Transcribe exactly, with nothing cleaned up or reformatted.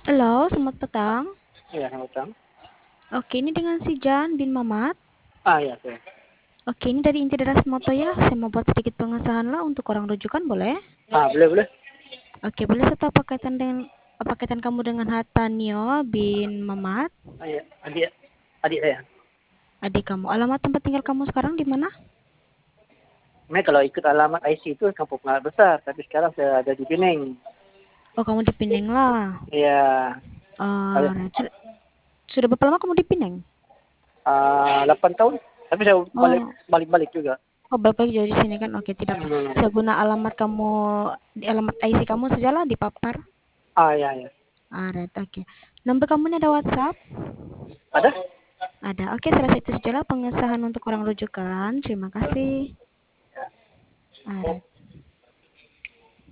Halo, selamat petang. Iya, selamat petang. Oke, ini dengan si Jan bin Mamat. Ah, iya, saya. Oke, ini dari Inti Deras Moto ya. Saya mau buat sedikit pengesahan lah untuk orang rujukan, boleh? Ah, boleh, boleh. Oke, boleh serta apa kaitan dengan apa kaitan kamu dengan Hatanio bin Mamat, Ah, iya, adik, adik saya. adik kamu? Alamat tempat tinggal kamu sekarang di mana? Sebenarnya kalau ikut alamat I C itu Kampung Pengarap Besar, tapi sekarang saya ada di Pineng. Oh, kamu di Pineng lah. Iya, Uh, ada sudah, sudah berapa lama kamu di Pineng? ah, delapan tahun. Tapi saya balik Oh, balik-balik juga. oh balik lagi dari sini kan? Oke, tidak apa. Hmm. Saya guna alamat kamu di alamat I C kamu sajalah di papar. Ah, iya, iya. Alright, oke. Nomor kamu ini ada WhatsApp? Ada? Ada. Oke, selesai itu sajalah pengesahan untuk orang rujukan. Terima kasih. Alright.